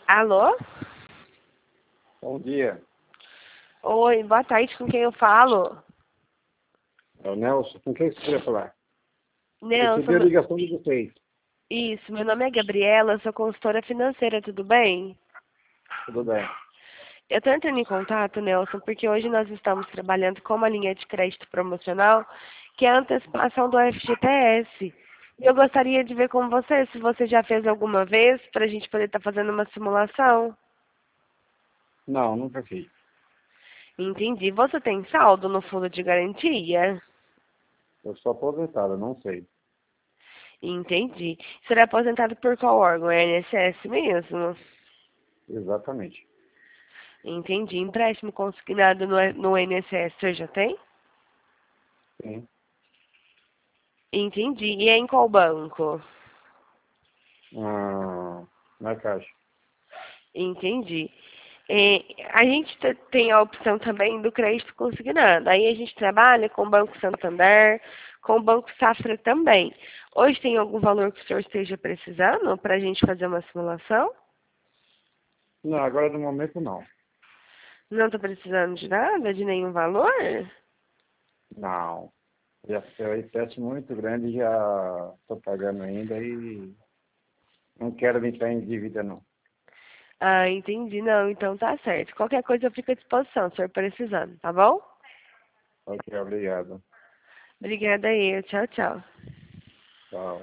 Alô? Bom dia, Oi, boa tarde, com quem eu falo? é o Nelson. Com quem você queria falar? Recebi a Nelson, ligação de vocês. isso, meu nome é Gabriela, sou consultora financeira, tudo bem? Tudo bem? Eu tô entrando em contato, Nelson, porque hoje nós estamos trabalhando com uma linha de crédito promocional, que é a antecipação do FGTS. E eu gostaria de ver com você se você já fez alguma vez, para a gente poder estar fazendo uma simulação. Não, nunca fiz. Entendi. Você tem saldo no fundo de garantia? Eu sou aposentado, não sei. Entendi. O senhor é aposentado por qual órgão? É INSS mesmo? Exatamente. Entendi. Empréstimo consignado no INSS, o senhor já tem? Sim. Entendi. E é em qual banco? Na Caixa. Entendi. A gente tem a opção também do crédito consignado. Aí a gente trabalha com o Banco Santander, com o Banco Safra também. Hoje tem algum valor que o senhor esteja precisando para a gente fazer uma simulação? Não, agora no momento não. Não está precisando de nada, de nenhum valor? Não. Já foi um empréstimo muito grande, já estou pagando ainda e não quero me entrar em dívida, não. Ah, entendi. Não, então tá certo. Qualquer coisa eu fico à disposição, se o senhor precisando, tá bom? Ok, obrigado. Obrigada aí. Tchau, tchau. Tchau.